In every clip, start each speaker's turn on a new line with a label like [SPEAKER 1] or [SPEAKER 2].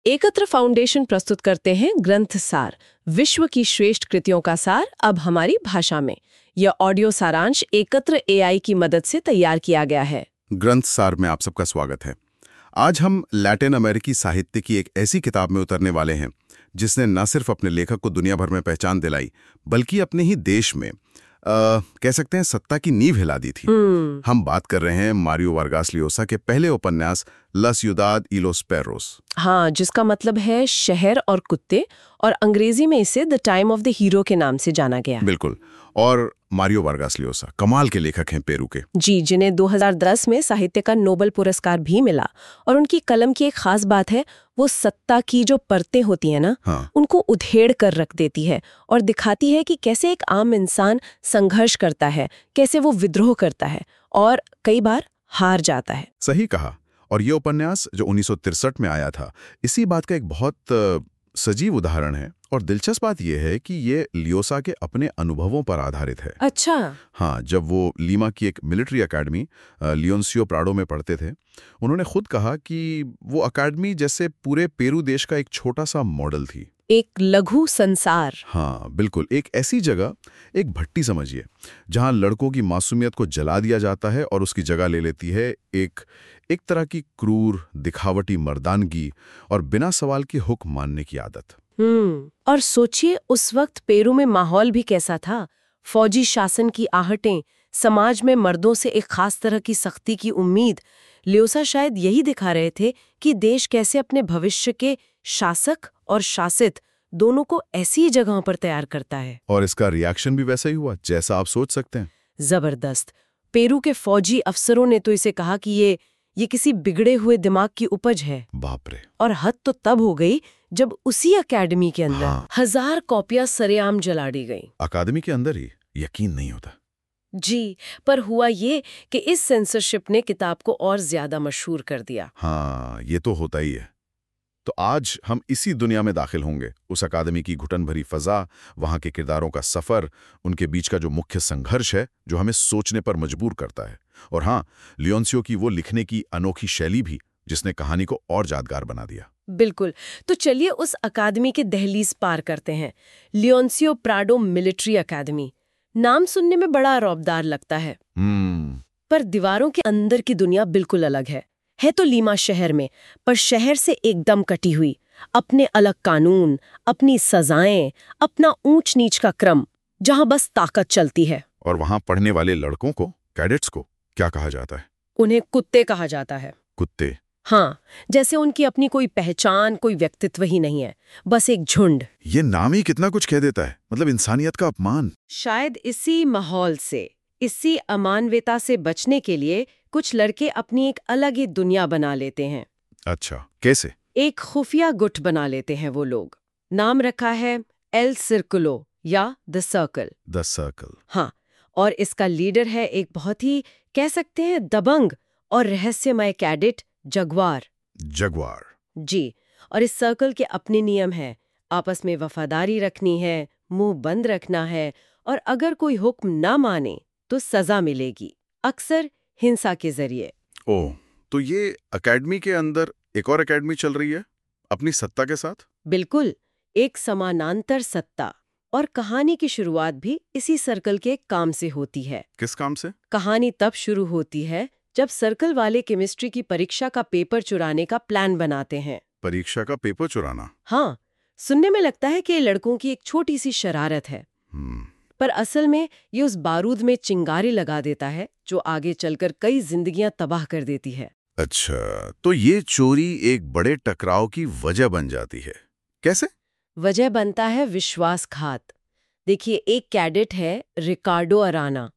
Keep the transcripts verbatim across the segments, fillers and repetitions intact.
[SPEAKER 1] एकत्र फाउंडेशन प्रस्तुत करते हैं ग्रंथ सार, विश्व की श्रेष्ठ कृतियों का सार, अब हमारी भाषा में। यह ऑडियो सारांश एकत्र एआई की मदद से तैयार किया गया है।
[SPEAKER 2] ग्रंथ सार में आप सबका स्वागत है। आज हम लैटिन अमेरिकी साहित्य की एक ऐसी किताब में उतरने वाले हैं जिसने न सिर्फ अपने लेखक को दुनिया भर में पहचान दिलाई, बल्कि अपने ही देश में आ, कह सकते हैं सत्ता की नींव हिला दी थी।
[SPEAKER 1] hmm.
[SPEAKER 2] हम बात कर रहे हैं मारियो वारगास ल्योसा के पहले उपन्यास ला सियुदाद y los perros।
[SPEAKER 1] हाँ, जिसका मतलब है शहर और कुत्ते, और अंग्रेजी में इसे the time of the hero के नाम से जाना गया।
[SPEAKER 2] बिल्कुल। और मारियो वारगास ल्योसा कमाल के लेखक हैं पेरू के।
[SPEAKER 1] जी, जिन्हें दो हज़ार दस में साहित्य का नोबेल पुरस्कार भी मिला। और उनकी कलम की एक खास बात है, वो सत्ता की जो परतें होती है ना,
[SPEAKER 2] हाँ।
[SPEAKER 1] उनको उधेड़ कर रख देती है और दिखाती है कि कैसे एक आम इंसान संघर्ष करता है, कैसे वो विद्रोह करता है और कई बार हार जाता है।
[SPEAKER 2] सही कहा। और ये उपन्यास जो उन्नीस सौ तिरसठ में आया था, इसी बात का एक बहुत अ, सजीव उदाहरण है। और दिलचस्प बात यह है कि ये लियोसा के अपने अनुभवों पर आधारित है।
[SPEAKER 1] अच्छा।
[SPEAKER 2] हाँ, जब वो लीमा की एक मिलिट्री एकेडमी लियोन्सियो प्राडो में पढ़ते थे, उन्होंने खुद कहा कि वो एकेडमी जैसे पूरे पेरू देश का एक छोटा सा मॉडल थी।
[SPEAKER 1] एक लघु संसार।
[SPEAKER 2] हाँ बिल्कुल, एक ऐसी जगह, एक भट्टी समझिए, जहां लड़कों की मासूमियत को जला दिया जाता है और उसकी जगह ले लेती है एक एक तरह की क्रूर, दिखावटी मर्दानगी और बिना सवाल की हुक्म मानने की आदत।
[SPEAKER 1] हम्म और सोचिए उस वक्त पेरू में माहौल भी कैसा था। फौजी शासन की आहटें, समाज में मर्दों से एक खास तरह की सख्ती की उम्मीद। ल्योसा शायद यही दिखा रहे थे कि देश कैसे अपने भविष्य के शासक और शासित दोनों को ऐसी जगहों पर तैयार करता है।
[SPEAKER 2] और इसका रिएक्शन भी वैसा ही हुआ जैसा आप सोच सकते हैं।
[SPEAKER 1] जबरदस्त। पेरू के फौजी अफसरों ने तो इसे कहा कि ये ये किसी बिगड़े हुए दिमाग की उपज है।
[SPEAKER 2] बाप रे।
[SPEAKER 1] और हद तो तब हो गई जब उसी अकेडमी के अंदर
[SPEAKER 2] हाँ।
[SPEAKER 1] हजार कॉपियां सरेआम जला दी गई।
[SPEAKER 2] अकादमी के अंदर ही? यकीन नहीं होता।
[SPEAKER 1] जी, पर हुआ ये कि इस सेंसरशिप ने किताब को और ज्यादा मशहूर कर दिया।
[SPEAKER 2] हाँ, ये तो होता ही है। तो आज हम इसी दुनिया में दाखिल होंगे, उस अकादमी की घुटन भरी फजा, वहां के किरदारों का सफर, उनके बीच का जो मुख्य संघर्ष है जो हमें सोचने पर मजबूर करता है, और हाँ, लियोन्सियो की वो लिखने की अनोखी शैली भी जिसने कहानी को और यादगार बना दिया।
[SPEAKER 1] बिल्कुल। तो चलिए उस अकादमी के दहलीज पार करते हैं। लियोन्सियो प्राडो मिलिट्री अकादमी, नाम सुनने में बड़ा रौबदार लगता है।
[SPEAKER 2] हम्म
[SPEAKER 1] पर दीवारों के अंदर की दुनिया बिल्कुल अलग है। है तो लीमा शहर में, पर शहर से एकदम कटी हुई। अपने अलग कानून, अपनी सजाएं, अपना ऊंच नीच का क्रम, जहां बस ताकत चलती है।
[SPEAKER 2] और वहां पढ़ने वाले लड़कों को, कैडेट्स को क्या कहा जाता है?
[SPEAKER 1] उन्हें कुत्ते कहा जाता है।
[SPEAKER 2] कुत्ते?
[SPEAKER 1] हाँ, जैसे उनकी अपनी कोई पहचान, कोई व्यक्तित्व ही नहीं है, बस एक झुंड।
[SPEAKER 2] ये नाम ही कितना कुछ कह देता है, मतलब इंसानियत का अपमान।
[SPEAKER 1] शायद इसी माहौल से, इसी अमानवीयता से बचने के लिए कुछ लड़के अपनी एक अलग ही दुनिया बना लेते हैं।
[SPEAKER 2] अच्छा, कैसे?
[SPEAKER 1] एक खुफिया गुट बना लेते हैं वो लोग। नाम रखा है एल सर्कुलो या द सर्कल।
[SPEAKER 2] The circle.
[SPEAKER 1] हाँ, और इसका लीडर है एक बहुत ही, कह सकते हैं, दबंग और रहस्यमय कैडेट जगुआर।
[SPEAKER 2] जगुआर।
[SPEAKER 1] जी, और इस सर्कल के अपने नियम हैं। आपस में वफादारी रखनी है, मुंह बंद रखना है, और अगर कोई हुक्म ना माने तो सजा मिलेगी, अक्सर हिंसा के जरिए।
[SPEAKER 2] ओह, तो ये एकेडमी के अंदर एक और एकेडमी चल रही है अपनी सत्ता के साथ?
[SPEAKER 1] बिल्कुल, एक समानांतर सत्ता। और कहानी की शुरुआत भी इसी सर्कल के काम से होती है।
[SPEAKER 2] किस काम से?
[SPEAKER 1] कहानी तब शुरू होती है जब सर्कल वाले केमिस्ट्री की परीक्षा का पेपर चुराने का प्लान बनाते हैं।
[SPEAKER 2] परीक्षा का पेपर चुराना?
[SPEAKER 1] हाँ, सुनने में लगता है कि ये लड़कों की एक छोटी सी शरारत है,
[SPEAKER 2] hmm.
[SPEAKER 1] पर असल में ये उस बारूद में चिंगारी लगा देता है जो आगे चलकर कई जिंदगियां तबाह कर देती है।
[SPEAKER 2] अच्छा, तो ये चोरी एक बड़े टकराव की वजह बन जाती है। कैसे?
[SPEAKER 1] वजह बनता है विश्वासघात। देखिए, एक कैडेट है रिकार्डो अराना।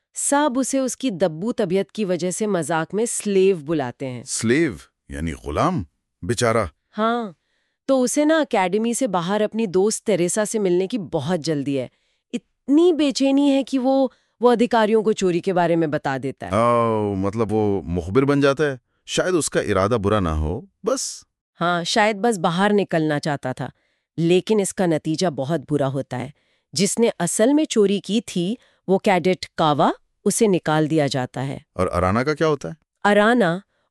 [SPEAKER 1] सब उसे उसकी दब्बू तबीयत की वजह से मजाक में स्लेव बुलाते हैं।
[SPEAKER 2] स्लेव यानी गुलाम? बेचारा।
[SPEAKER 1] हाँ, तो उसे ना अकेडमी से बाहर अपनी दोस्त तेरेसा से मिलने की बहुत जल्दी है। इतनी बेचैनी है कि वो वो अधिकारियों को चोरी के बारे में बता देता है।
[SPEAKER 2] ओ, मतलब वो मुखबिर बन जाता है। शायद उसका इरादा बुरा ना हो, बस।
[SPEAKER 1] हाँ, शायद बस बाहर निकलना चाहता था। लेकिन इसका नतीजा बहुत बुरा होता है। जिसने असल में चोरी की थी, वो कैडेट कावा, उसे निकाल दिया जाता है।
[SPEAKER 2] और अराना का क्या होता है?
[SPEAKER 1] अराना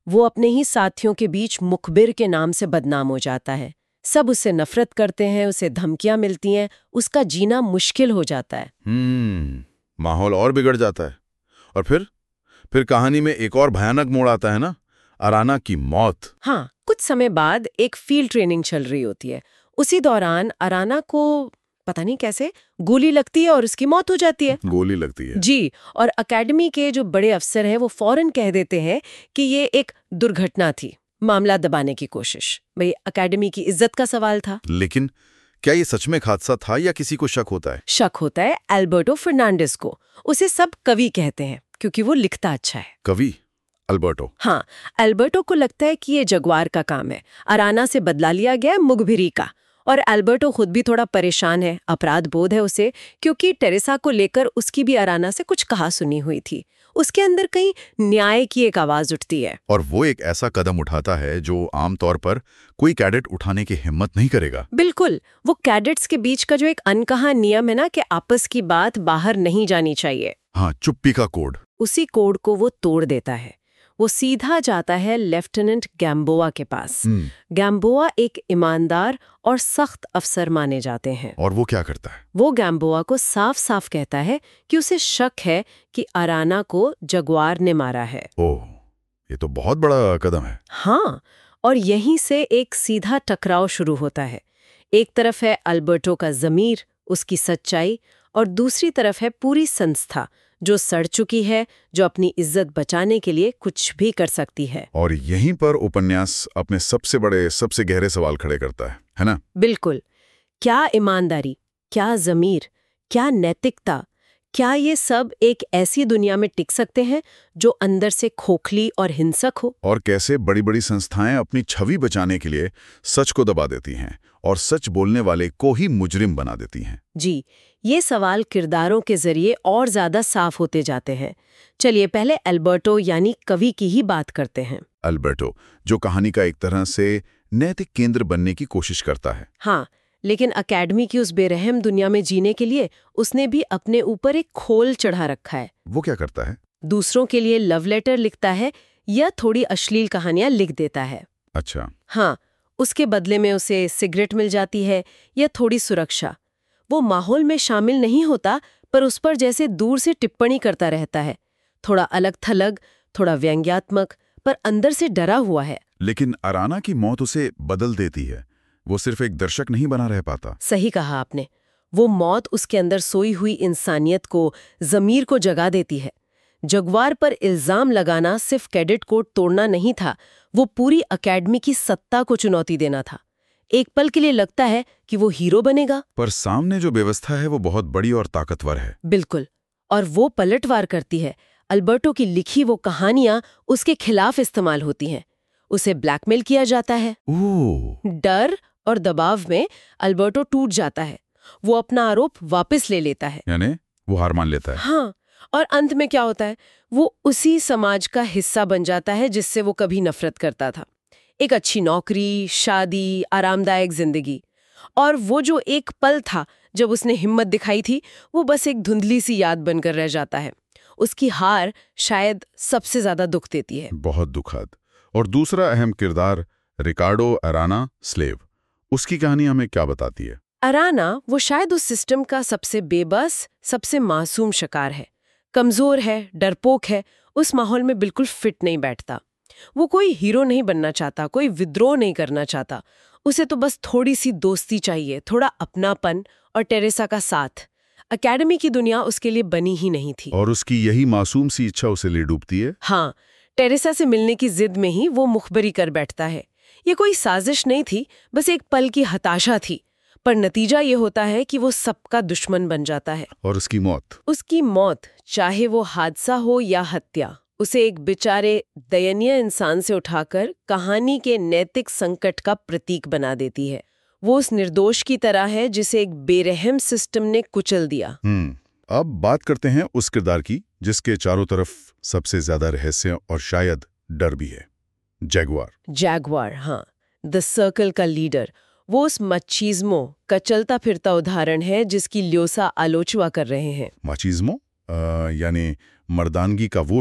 [SPEAKER 1] वो अपने ही साथियों के बीच मुखबिर के नाम से बदनाम हो जाता है। सब उससे नफरत करते हैं, उसे धमकियां मिलती हैं, उसका जीना मुश्किल हो जाता है।
[SPEAKER 2] हम्म माहौल और बिगड़ जाता है। और फिर फिर कहानी में एक और भयानक मोड़ आता है ना, अराना की मौत।
[SPEAKER 1] हाँ, कुछ समय बाद एक फील्ड ट्रेनिंग चल रही होती है। उसी दौरान अराना को पता नहीं कैसे गोली लगती है और उसकी मौत हो जाती है।
[SPEAKER 2] गोली लगती है?
[SPEAKER 1] जी, और एकेडमी के जो बड़े अफसर हैं वो फौरन कह देते हैं कि ये एक दुर्घटना थी, मामला दबाने की कोशिश। भाई, एकेडमी की इज्जत का सवाल था।
[SPEAKER 2] लेकिन क्या ये सच में एक हादसा था या किसी को शक होता है?
[SPEAKER 1] शक होता है अल्बर्टो फर्नांडिस को। उसे सब कवि कहते हैं क्योंकि वो लिखता अच्छा है।
[SPEAKER 2] कवि अल्बर्टो?
[SPEAKER 1] हाँ, अल्बर्टो को लगता है कि ये जगुआर का काम है, अराना से बदला लिया गया मुखबिरी का। और अल्बर्टो खुद भी थोड़ा परेशान है, अपराध बोध है उसे, क्योंकि टेरेसा को लेकर उसकी भी अराना से कुछ कहा सुनी हुई थी। उसके अंदर कहीं न्याय की एक आवाज उठती है।
[SPEAKER 2] और वो एक ऐसा कदम उठाता है जो आमतौर पर कोई कैडेट उठाने की हिम्मत नहीं करेगा।
[SPEAKER 1] बिल्कुल, वो कैडेट्स के बीच का जो एक अनकहा नियम है ना कि आपस की बात बाहर नहीं जानी चाहिए,
[SPEAKER 2] हाँ, चुप्पी का कोड।
[SPEAKER 1] उसी कोड को वो तोड़ देता है। वो सीधा जाता है लेफ्टिनेंट गैम्बोआ के पास। गैम्बोआ एक ईमानदार और सख्त अफसर माने जाते हैं।
[SPEAKER 2] और वो क्या करता है?
[SPEAKER 1] वो गैम्बोआ को साफ साफ कहता है कि उसे शक है कि अराना को जगुआर ने मारा है।
[SPEAKER 2] ओह, ये तो बहुत बड़ा कदम है।
[SPEAKER 1] हाँ, और यहीं से एक सीधा टकराव शुरू होता है। एक तरफ है अल्बर्टो का ज़मीर, उसकी सच्चाई, और दूसरी तरफ है पूरी संस्था जो सड़ चुकी है, जो अपनी इज्जत बचाने के लिए कुछ भी कर सकती है।
[SPEAKER 2] और यहीं पर उपन्यास अपने सबसे बड़े, सबसे गहरे सवाल खड़े करता है, है ना?
[SPEAKER 1] बिल्कुल। क्या ईमानदारी, क्या ज़मीर, क्या नैतिकता, क्या ये सब एक ऐसी दुनिया में टिक सकते हैं जो अंदर से खोखली और हिंसक हो?
[SPEAKER 2] और कैसे बड़ी बड़ी संस्थाएं अपनी छवि बचाने के लिए सच को दबा देती हैं और सच बोलने वाले को ही मुजरिम बना देती हैं।
[SPEAKER 1] जी, ये सवाल किरदारों के जरिए और ज्यादा साफ होते जाते हैं। चलिए पहले अल्बर्टो यानी कवि की ही बात करते हैं।
[SPEAKER 2] अल्बर्टो, जो कहानी का एक तरह से नैतिक केंद्र बनने की कोशिश करता है।
[SPEAKER 1] हाँ, लेकिन एकेडमी की उस बेरहम दुनिया में जीने के लिए उसने भी अपने ऊपर एक खोल चढ़ा रखा है।
[SPEAKER 2] वो क्या करता है?
[SPEAKER 1] दूसरों के लिए लव लेटर लिखता है या थोड़ी अश्लील कहानियां लिख देता है।
[SPEAKER 2] अच्छा।
[SPEAKER 1] हाँ, उसके बदले में उसे सिगरेट मिल जाती है या थोड़ी सुरक्षा। वो माहौल में शामिल नहीं होता, पर उस पर जैसे दूर से टिप्पणी करता रहता है। थोड़ा अलग थलग, थोड़ा व्यंग्यात्मक, पर अंदर से डरा हुआ है।
[SPEAKER 2] लेकिन अराना की मौत उसे बदल देती है। वो सिर्फ एक दर्शक नहीं बना रह पाता।
[SPEAKER 1] सही कहा आपने। वो मौत उसके अंदर सोई हुई इंसानियत को, ज़मीर को जगा देती है। जगुआर पर इल्जाम लगाना सिर्फ कैडेट कोड तोड़ना नहीं था, वो पूरी एकेडमी की सत्ता को चुनौती देना था। एक पल के लिए लगता है कि वो हीरो बनेगा,
[SPEAKER 2] पर सामने जो व्यवस्था है वो बहुत बड़ी और ताकतवर है।
[SPEAKER 1] बिल्कुल, और वो पलटवार करती है। अल्बर्टो की लिखी वो कहानियां उसके खिलाफ इस्तेमाल होती हैं। उसे ब्लैकमेल किया जाता है।
[SPEAKER 2] ओह।
[SPEAKER 1] डर और दबाव में अल्बर्टो टूट जाता है। वो अपना आरोप वापस ले लेता है,
[SPEAKER 2] यानी वो हार मान लेता है।
[SPEAKER 1] हाँ, और अंत में क्या होता है, वो उसी समाज का हिस्सा बन जाता है जिससे वो कभी नफरत करता था। एक अच्छी नौकरी, शादी, आरामदायक जिंदगी, और वो जो एक पल था जब उसने हिम्मत दिखाई थी, वो बस एक धुंधली सी याद बनकर रह जाता है। उसकी हार शायद सबसे ज्यादा दुख देती है।
[SPEAKER 2] बहुत दुखद। और दूसरा अहम किरदार रिकार्डो अराना, स्लेव, उसकी कहानी हमें क्या बताती है?
[SPEAKER 1] अराना वो शायद उस सिस्टम का सबसे बेबस, सबसे मासूम शिकार है। कमजोर है, डरपोक है, उस माहौल में बिल्कुल फिट नहीं बैठता। वो कोई हीरो नहीं बनना चाहता, कोई विद्रोह नहीं करना चाहता। उसे तो बस थोड़ी सी दोस्ती चाहिए, थोड़ा अपनापन और टेरेसा का साथ। एकेडमी की दुनिया उसके लिए बनी ही नहीं थी।
[SPEAKER 2] और उसकी यही मासूम सी इच्छा उसे ले डूबती है।
[SPEAKER 1] हाँ, टेरेसा से मिलने की जिद में ही वो मुखबरी कर बैठता है। ये कोई साजिश नहीं थी, बस एक पल की हताशा थी। पर नतीजा ये होता है कि वो सबका दुश्मन बन जाता है।
[SPEAKER 2] और उसकी मौत
[SPEAKER 1] उसकी मौत, चाहे वो हादसा हो या हत्या, उसे एक बेचारे दयनीय इंसान से उठाकर कहानी के नैतिक संकट का प्रतीक बना देती है। वो उस निर्दोष की तरह है जिसे एक बेरहम सिस्टम ने कुचल दिया।
[SPEAKER 2] हम्म अब बात करते हैं उस किरदार की जिसके चारों तरफ सबसे ज्यादा रहस्य और शायद डर भी है। जैगुआर।
[SPEAKER 1] जैगुआर, हाँ, द सर्कल का लीडर। वो उस मचीज़्मो का चलता फिरता उदाहरण है जिसकी ल्योसा आलोचना कर रहे हैं।
[SPEAKER 2] माचिज्मो यानी मर्दानगी का वो रूप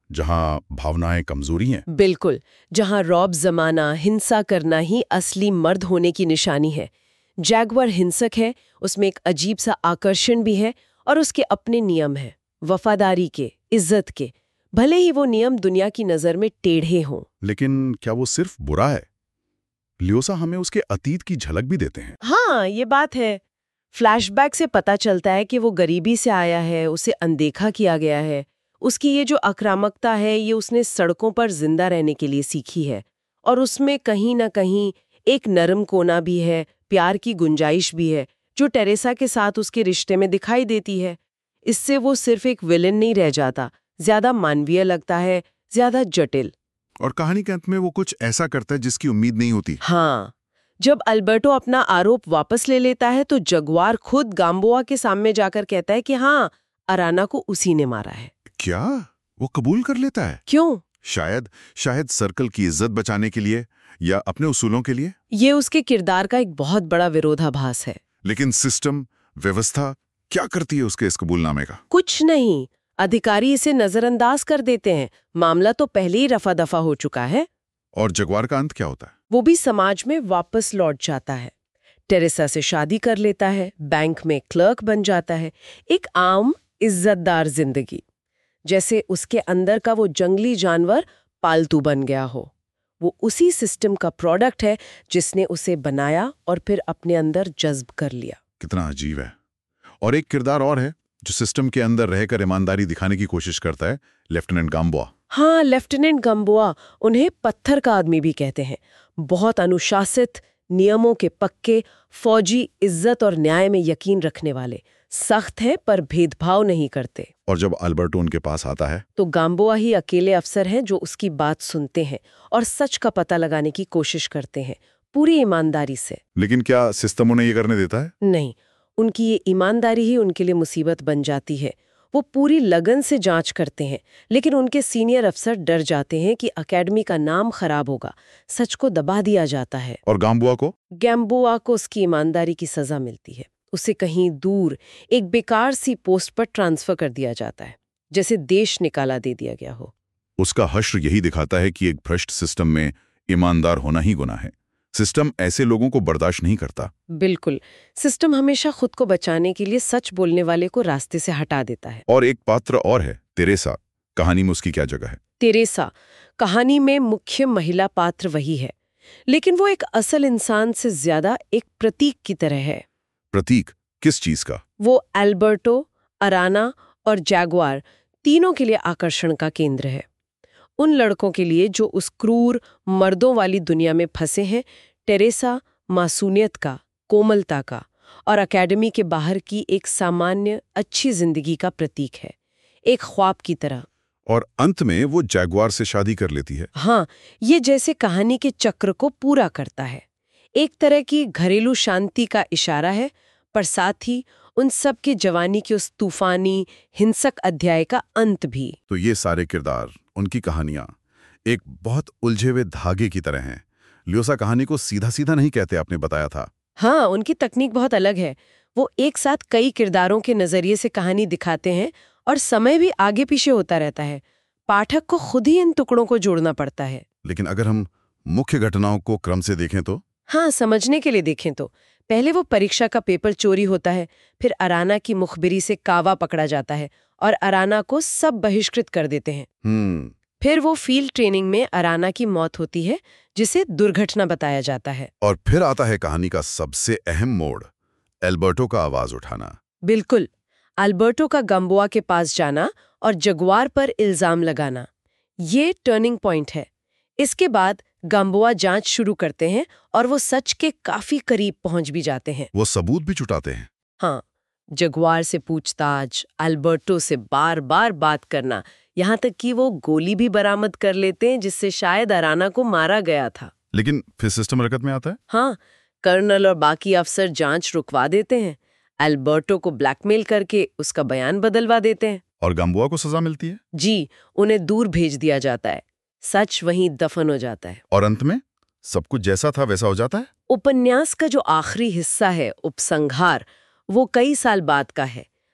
[SPEAKER 2] जहां भावनाएं कमजोरी हैं।
[SPEAKER 1] बिल्कुल, जहां रौब जमाना, हिंसा करना ही असली मर्द होने की निशानी है। जैगुआर हिंसक है, उसमें एक अजीब सा आकर्षण भी है और उसके अपने नियम हैं, वफादारी के, इज्जत के, भले ही वो नियम दुनिया की नजर में टेढ़े हों।
[SPEAKER 2] लेकिन क्या वो सिर्फ बुरा है? ल्योसा हमें उसके अतीत की झलक भी देते हैं।
[SPEAKER 1] हाँ, ये बात है। फ्लैशबैक से पता चलता है कि वो गरीबी से आया है, उसे अनदेखा किया गया है। उसकी ये जो आक्रामकता है, ये उसने सड़कों पर जिंदा रहने के लिए सीखी है। और उसमें कहीं ना कहीं एक नरम कोना भी है, प्यार की गुंजाइश भी है, जो टेरेसा के साथ उसके रिश्ते में दिखाई देती है। इससे वो सिर्फ एक विलेन नहीं रह जाता, ज्यादा मानवीय लगता है, ज्यादा जटिल।
[SPEAKER 2] और कहानी के अंत में वो कुछ ऐसा करता है जिसकी उम्मीद नहीं होती।
[SPEAKER 1] हाँ, जब अल्बर्टो अपना आरोप वापस ले लेता है तो जगुआर खुद गाम्बोआ के सामने जाकर कहता है कि हाँ, अराना को उसी ने मारा है।
[SPEAKER 2] क्या वो कबूल कर लेता है?
[SPEAKER 1] क्यों?
[SPEAKER 2] शायद शायद सर्कल की इज्जत बचाने के लिए या अपने उसूलों के लिए।
[SPEAKER 1] ये उसके किरदार का एक बहुत बड़ा विरोधाभास है।
[SPEAKER 2] लेकिन सिस्टम, व्यवस्था क्या करती है उसके इस कबूलनामे का?
[SPEAKER 1] कुछ नहीं, अधिकारी इसे नजरअंदाज कर देते हैं। मामला तो पहले ही रफा दफा हो चुका है।
[SPEAKER 2] और जगुआर का अंत क्या होता है?
[SPEAKER 1] वो भी समाज में वापस लौट जाता है, टेरेसा से शादी कर लेता है, बैंक में क्लर्क बन जाता है, एक आम इज्जतदार जिंदगी, जैसे उसके अंदर का वो जंगली जानवर पालतू बन गया हो। वो उसी सिस्टम का प्रोडक्ट है जिसने उसे बनाया और फिर अपने अंदर जज्ब कर लिया।
[SPEAKER 2] कितना अजीब है। और एक किरदार और है जो सिस्टम के अंदर रहकर ईमानदारी दिखाने की कोशिश करता है, लेफ्टिनेंट गाम्बोआ।
[SPEAKER 1] हाँ, लेफ्टिनेंट गाम्बोआ, उन्हें पत्थर का आदमी भी कहते हैं। बहुत अनुशासित, नियमों के पक्के, फौजी, इज्जत और न्याय में यकीन रखने वाले, सख्त हैं पर भेदभाव नहीं करते।
[SPEAKER 2] और जब अल्बर्टो उनके पास आता है
[SPEAKER 1] तो गाम्बोआ ही अकेले अफसर हैं जो उसकी बात सुनते हैं और सच का पता लगाने की कोशिश करते हैं, पूरी ईमानदारी से।
[SPEAKER 2] लेकिन क्या सिस्टम उन्हें ये करने देता है?
[SPEAKER 1] नहीं, उनकी ये ईमानदारी ही उनके लिए मुसीबत बन जाती है। वो पूरी लगन से जांच करते हैं, लेकिन उनके सीनियर अफसर डर जाते हैं कि अकेडमी का नाम खराब होगा, सच को दबा दिया जाता है।
[SPEAKER 2] और गाम्बोआ को?
[SPEAKER 1] गाम्बोआ को उसकी ईमानदारी की सजा मिलती है। उसे कहीं दूर एक बेकार सी पोस्ट पर ट्रांसफर कर दिया जाता है, जैसे देश निकाला दे दिया गया हो।
[SPEAKER 2] उसका हश्र यही दिखाता है कि एक भ्रष्ट सिस्टम में ईमानदार होना ही गुनाह है। सिस्टम ऐसे लोगों को बर्दाश्त नहीं करता।
[SPEAKER 1] बिल्कुल, सिस्टम हमेशा खुद को बचाने के लिए सच बोलने वाले को रास्ते से हटा देता है।
[SPEAKER 2] और एक पात्र और है, तेरेसा। कहानी में उसकी क्या जगह है?
[SPEAKER 1] तेरेसा कहानी में मुख्य महिला पात्र वही है, लेकिन वो एक असल इंसान से ज्यादा एक प्रतीक की तरह है।
[SPEAKER 2] प्रतीक किस चीज का?
[SPEAKER 1] वो अल्बर्टो, अराना और जैगुआर तीनों के लिए आकर्षण का केंद्र है। उन लड़कों के लिए जो उस क्रूर मर्दों वाली दुनिया में फंसे हैं, टेरेसा मासूमियत का, कोमलता का और अकेडमी के बाहर की एक सामान्य अच्छी जिंदगी का प्रतीक है, एक ख्वाब की तरह।
[SPEAKER 2] और अंत में वो जैगुआर से शादी कर लेती है।
[SPEAKER 1] हाँ, ये जैसे कहानी के चक्र को पूरा करता है। एक तरह की घरेलू शांति का इशारा है, पर साथ ही उन सब की जवानी के उस तूफानी, हिंसक अध्याय का अंत भी।
[SPEAKER 2] तो ये सारे किरदार, उनकी कहानियां एक बहुत उलझे हुए धागे की तरह हैं। ल्योसा कहानी को सीधा सीधा नहीं कहते, आपने बताया था।
[SPEAKER 1] हाँ, उनकी तकनीक बहुत अलग है। वो एक साथ कई किरदारों के नजरिए से कहानी दिखाते हैं और समय भी आगे पीछे होता रहता है। पाठक को खुद ही इन टुकड़ों को जोड़ना पड़ता है।
[SPEAKER 2] लेकिन अगर हम मुख्य घटनाओं को क्रम से देखें तो?
[SPEAKER 1] हाँ, समझने के लिए देखें तो पहले वो परीक्षा का पेपर चोरी होता है, फिर अराना की मुखबिरी से कावा पकड़ा जाता है और अराना को सब बहिष्कृत कर देते हैं।
[SPEAKER 2] हम्म
[SPEAKER 1] फिर वो फील्ड ट्रेनिंग में अराना की मौत होती है, जिसे दुर्घटना बताया जाता है।
[SPEAKER 2] और फिर आता है कहानी का सबसे अहम मोड़, अल्बर्टो का आवाज उठाना।
[SPEAKER 1] बिल्कुल, अल्बर्टो का गाम्बोआ के पास जाना और जगुआर पर इल्जाम लगाना, ये टर्निंग पॉइंट है। इसके बाद गाम्बोआ जांच शुरू करते हैं और वो सच के काफी करीब पहुंच भी जाते हैं।
[SPEAKER 2] वो सबूत भी जुटाते हैं।
[SPEAKER 1] हाँ, जगुआर से पूछताछ, अल्बर्टो से बार बार बात करना, यहाँ तक कि वो गोली भी बरामद कर लेते हैं जिससे शायद अराना को मारा गया था।
[SPEAKER 2] लेकिन फिर सिस्टम हरकत में आता है।
[SPEAKER 1] हाँ, कर्नल और बाकी अफसर जांच रुकवा देते हैं, अल्बर्टो को ब्लैकमेल करके उसका बयान बदलवा देते हैं।
[SPEAKER 2] और गाम्बोआ को सजा मिलती है।
[SPEAKER 1] जी, उन्हें दूर भेज दिया जाता है, सच वहीं दफन हो जाता है।
[SPEAKER 2] और अंत में सब कुछ जैसा था वैसा हो जाता है।
[SPEAKER 1] उपन्यास का जो आखिरी हिस्सा है, उपसंहार, वो कई साल बाद का है।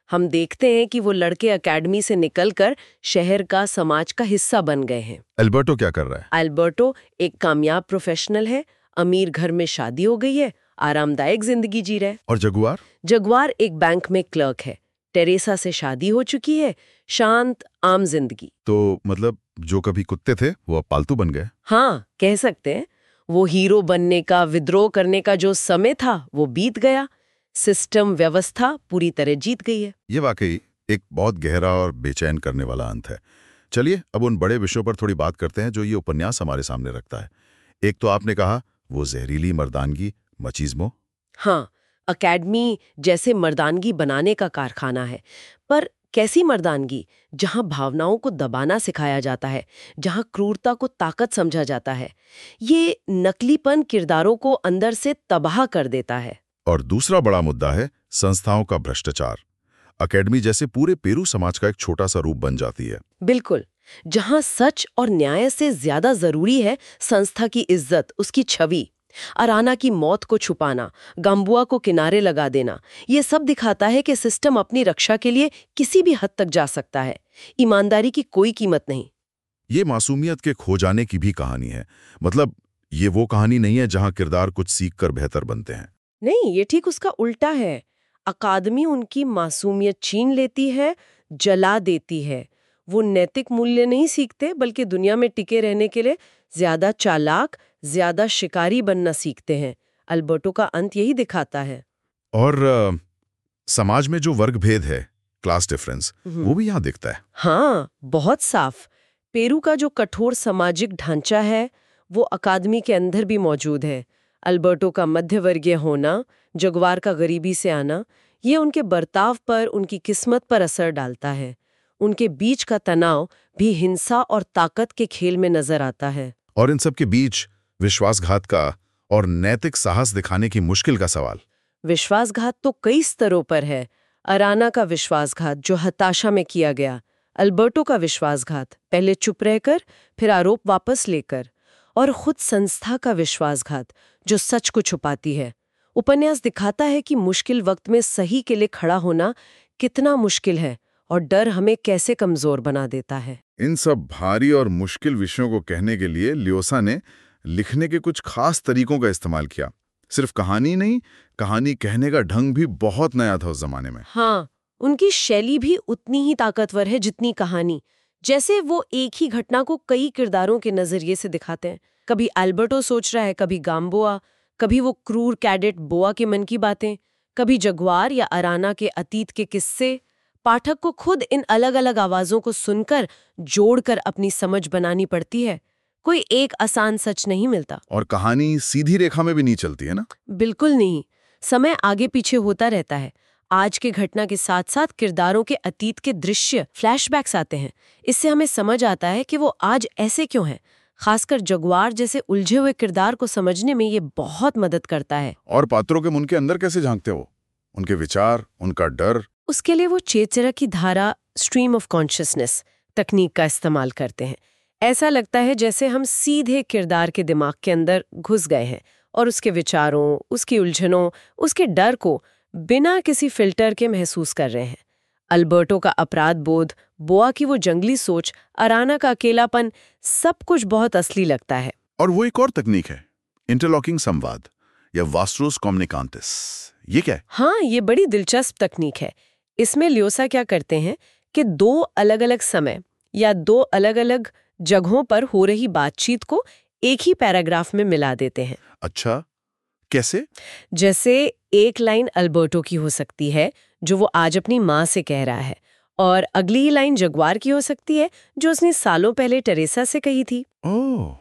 [SPEAKER 1] हम देखते हैं कि वो लड़के एकेडमी से निकलकर शहर का समाज का हिस्सा बन गए हैं।
[SPEAKER 2] अल्बर्टो क्या कर रहा है?
[SPEAKER 1] अल्बर्टो एक कामयाब प्रोफेशनल है, अमीर घर में शादी हो गई है, आरामदायक जिंदगी जी रहा है।
[SPEAKER 2] और जगुआर?
[SPEAKER 1] जगुआर एक बैंक में क्लर्क है, टेरेसा से शादी हो चुकी है, शांत आम जिंदगी।
[SPEAKER 2] तो मतलब जो कभी कुत्ते थे वो अब पालतू बन गए।
[SPEAKER 1] हाँ, कह सकते हैं। वो हीरो बनने का, विद्रोह करने का जो समय था वो बीत गया। सिस्टम, व्यवस्था पूरी तरह जीत गई है।
[SPEAKER 2] ये वाकई एक बहुत गहरा और बेचैन करने वाला अंत है। चलिए अब उन बड़े विषयों पर थोड़ी बात करते हैं जो ये उपन्यास हमारे सामने रखता है। एक तो आपने कहा वो जहरीली मर्दानगी, मचीज़्मो।
[SPEAKER 1] हाँ, एकेडमी जैसे मर्दानगी बनाने का कारखाना है, पर कैसी मर्दानगी? जहां भावनाओं को दबाना सिखाया जाता है, जहां क्रूरता को ताकत समझा जाता है। ये नकलीपन किरदारों को अंदर से तबाह कर देता है।
[SPEAKER 2] और दूसरा बड़ा मुद्दा है संस्थाओं का भ्रष्टाचार। एकेडमी जैसे पूरे पेरू समाज का एक छोटा सा रूप बन जाती है।
[SPEAKER 1] बिल्कुल, जहां सच और न्याय से ज्यादा जरूरी है संस्था की इज्जत, उसकी छवि। अराना की मौत को छुपाना, गाम्बुआ को किनारे लगा देना, ये सब दिखाता है कि सिस्टम अपनी रक्षा के लिए किसी भी हद तक जा सकता है। ईमानदारी की कोई कीमत नहीं।
[SPEAKER 2] ये मासूमियत के खो जाने की भी कहानी है। मतलब ये वो कहानी नहीं है जहां किरदार कुछ सीखकर बेहतर बनते हैं।
[SPEAKER 1] नहीं, ये ठीक उसका उल्टा है। अकादमी उनकी मासूमियत छीन लेती है, जला देती है। वो नैतिक मूल्य नहीं सीखते, बल्कि दुनिया में टिके रहने के लिए ज्यादा चालाक, ज्यादा शिकारी बनना सीखते हैं। अल्बर्टो का अंत यही दिखाता है।
[SPEAKER 2] और आ, समाज में जो वर्ग भेद है, क्लास डिफरेंस, वो भी यहाँ दिखता है।
[SPEAKER 1] हाँ, बहुत साफ। पेरू का जो कठोर सामाजिक ढांचा है वो अकादमी के अंदर भी मौजूद है। अल्बर्टो का मध्यवर्गीय होना, जगुआर का गरीबी से आना, ये उनके बर्ताव पर, उनकी किस्मत पर असर डालता है। उनके बीच का तनाव भी हिंसा और ताकत के खेल में नजर आता है।
[SPEAKER 2] और इन सब के बीच विश्वासघात का और नैतिक साहस दिखाने की मुश्किल का सवाल।
[SPEAKER 1] विश्वासघात तो कई स्तरों पर है। अराना का विश्वासघात जो हताशा में किया गया, अल्बर्टो का विश्वासघात पहले चुप रहकर फिर आरोप वापस लेकर, और खुद संस्था का विश्वासघात जो सच को छुपाती है। उपन्यास दिखाता है कि मुश्किल वक्त में सही के लिए खड़ा होना कितना मुश्किल है और डर हमें कैसे कमजोर बना देता है।
[SPEAKER 2] इन सब भारी और मुश्किल विषयों को कहने के लिए ल्योसा ने लिखने के कुछ खास तरीकों का इस्तेमाल किया। सिर्फ कहानी नहीं, कहानी कहने का ढंग भी बहुत नया था उस जमाने में।
[SPEAKER 1] हाँ, उनकी शैली भी उतनी ही ताकतवर है जितनी कहानी। जैसे वो एक ही घटना को कई किरदारों के नजरिए से दिखाते हैं। कभी अल्बर्टो सोच रहा है, कभी गाम्बोआ, कभी वो क्रूर कैडेट बोआ के मन की बातें, कभी जगुआर या अराना के अतीत के किस्से। पाठक को खुद इन अलग अलग आवाजों को सुनकर जोड़कर अपनी समझ बनानी पड़ती है। कोई एक आसान सच नहीं मिलता।
[SPEAKER 2] और कहानी सीधी रेखा में भी नहीं चलती है ना?
[SPEAKER 1] बिल्कुल नहीं। समय आगे पीछे होता रहता है। आज के घटना के साथ साथ किरदारों के अतीत के दृश्य, फ्लैशबैक्स आते हैं। इससे हमें समझ आता है कि वो आज ऐसे क्यों हैं। खासकर जगुआर जैसे उलझे हुए किरदार को समझने में ये बहुत मदद करता है।
[SPEAKER 2] और पात्रों के मन के अंदर कैसे झांकते हो, उनके विचार, उनका डर।
[SPEAKER 1] उसके लिए वो चेतना की धारा, स्ट्रीम ऑफ कॉन्शियसनेस तकनीक का इस्तेमाल करते हैं। ऐसा लगता है जैसे हम सीधे किरदार के दिमाग के अंदर घुस गए हैं और उसके विचारों, उसकी उलझनों, उसके डर को बिना किसी फिल्टर के महसूस कर रहे हैं। अल्बर्टो का अपराध बोध, बोआ की वो जंगली सोच, अराना का अकेलापन, सब कुछ बहुत असली लगता है।
[SPEAKER 2] और वो एक और तकनीक है, इंटरलॉकिंग संवाद या वास्ट्रोस कॉम्युनिकांटिस। ये क्या है?
[SPEAKER 1] हाँ, ये बड़ी दिलचस्प तकनीक है। इसमें ल्योसा क्या करते हैं कि दो अलग अलग समय या दो अलग अलग जगहों पर हो रही बातचीत को एक ही पैराग्राफ में मिला देते हैं।
[SPEAKER 2] अच्छा, कैसे?
[SPEAKER 1] जैसे एक लाइन अल्बर्टो की हो सकती है जो वो आज अपनी माँ से कह रहा है, और अगली ही लाइन जगुआर की हो सकती है जो उसने सालों पहले टेरेसा से कही थी।
[SPEAKER 2] ओह,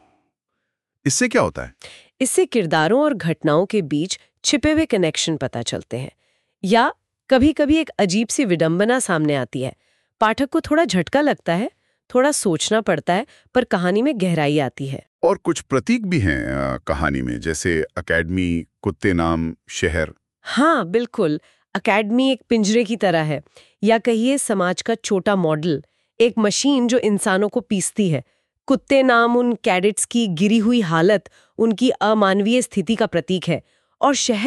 [SPEAKER 2] इससे क्या होता है?
[SPEAKER 1] इससे किरदारों और घटनाओं के बीच छिपे हुए कनेक्शन पता चलते हैं, या कभी कभी एक अजीब सी विडंबना सामने आती है। पाठक को थोड़ा झटका लगता है, थोड़ा सोचना पड़ता है, पर कहानी में गहराई आती है।
[SPEAKER 2] और कुछ प्रतीक भी हैं आ, कहानी में, जैसे एकेडमी, कुत्ते नाम, शहर।
[SPEAKER 1] हाँ बिल्कुल, एकेडमी एक पिंजरे की तरह है, या कहिए समाज का छोटा मॉडल, एक मशीन जो इंसानों को पीसती है। कुत्ते नाम उन कैडेट्स की गिरी हुई हालत, उनकी अमानवीय स्थिति का प्रतीक है। और शहर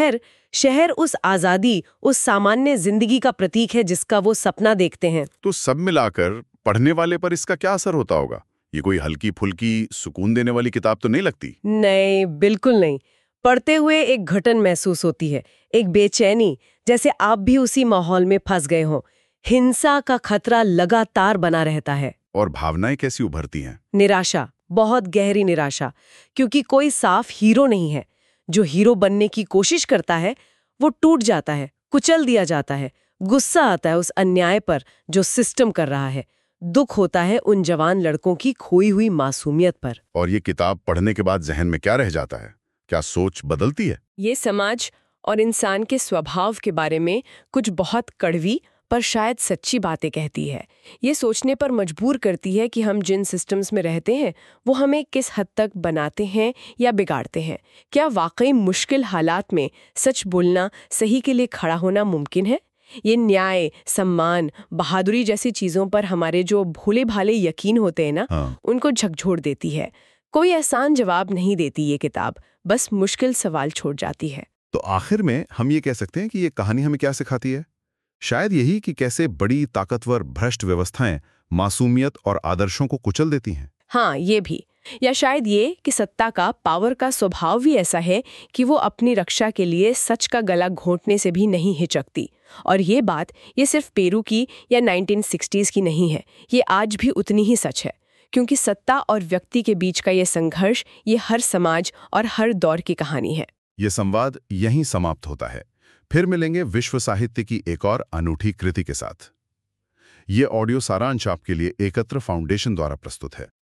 [SPEAKER 1] शहर उस आज़ादी, उस सामान्य जिंदगी का प्रतीक है जिसका वो सपना देखते हैं।
[SPEAKER 2] तो सब मिलाकर पढ़ने वाले पर इसका क्या असर होता होगा? ये कोई हल्की फुल्की सुकून देने वाली किताब तो नहीं लगती।
[SPEAKER 1] नहीं, बिल्कुल नहीं। पढ़ते हुए एक घटन महसूस होती है, एक बेचैनी, जैसे आप भी उसी माहौल में फंस गए हों। हिंसा का खतरा लगातार बना रहता है।
[SPEAKER 2] और भावनाएं कैसी उभरती हैं?
[SPEAKER 1] निराशा, बहुत गहरी निराशा, क्योंकि कोई साफ हीरो नहीं है। जो हीरो बनने की कोशिश करता है वो टूट जाता है, कुचल दिया जाता है। गुस्सा आता है उस अन्याय पर जो सिस्टम कर रहा है। दुख होता है उन जवान लड़कों की खोई हुई मासूमियत पर।
[SPEAKER 2] और ये किताब पढ़ने के बाद जहन में क्या रह जाता है? क्या सोच बदलती है?
[SPEAKER 1] ये समाज और इंसान के स्वभाव के बारे में कुछ बहुत कड़वी पर शायद सच्ची बातें कहती है। ये सोचने पर मजबूर करती है कि हम जिन सिस्टम्स में रहते हैं वो हमें किस हद तक बनाते हैं या बिगाड़ते हैं। क्या वाकई मुश्किल हालात में सच बोलना, सही के लिए खड़ा होना मुमकिन है? ये न्याय, सम्मान, बहादुरी जैसी चीज़ों पर हमारे जो भोले भाले यकीन होते हैं ना,
[SPEAKER 2] हाँ।
[SPEAKER 1] उनको झकझोर देती है। कोई आसान जवाब नहीं देती ये किताब, बस मुश्किल सवाल छोड़ जाती है।
[SPEAKER 2] तो आखिर में हम ये कह सकते हैं कि ये कहानी हमें क्या सिखाती है? शायद यही कि कैसे बड़ी ताकतवर भ्रष्ट व्यवस्थाएं मासूमियत और आदर्शों को कुचल देती हैं।
[SPEAKER 1] हाँ, ये भी। या शायद ये कि सत्ता का, पावर का स्वभाव भी ऐसा है कि वो अपनी रक्षा के लिए सच का गला घोंटने से भी नहीं हिचकती। और ये बात ये सिर्फ पेरू की या नाइनटीन सिक्सटीज़ की नहीं है, ये आज भी उतनी ही सच है। क्योंकि सत्ता और व्यक्ति के बीच का ये संघर्ष, ये हर समाज और हर दौर की कहानी है।
[SPEAKER 2] ये संवाद यहीं समाप्त होता है। फिर मिलेंगे विश्व साहित्य की एक और अनूठी कृति के साथ। ये ऑडियो सारांश आपके लिए एकत्र फाउंडेशन द्वारा प्रस्तुत है।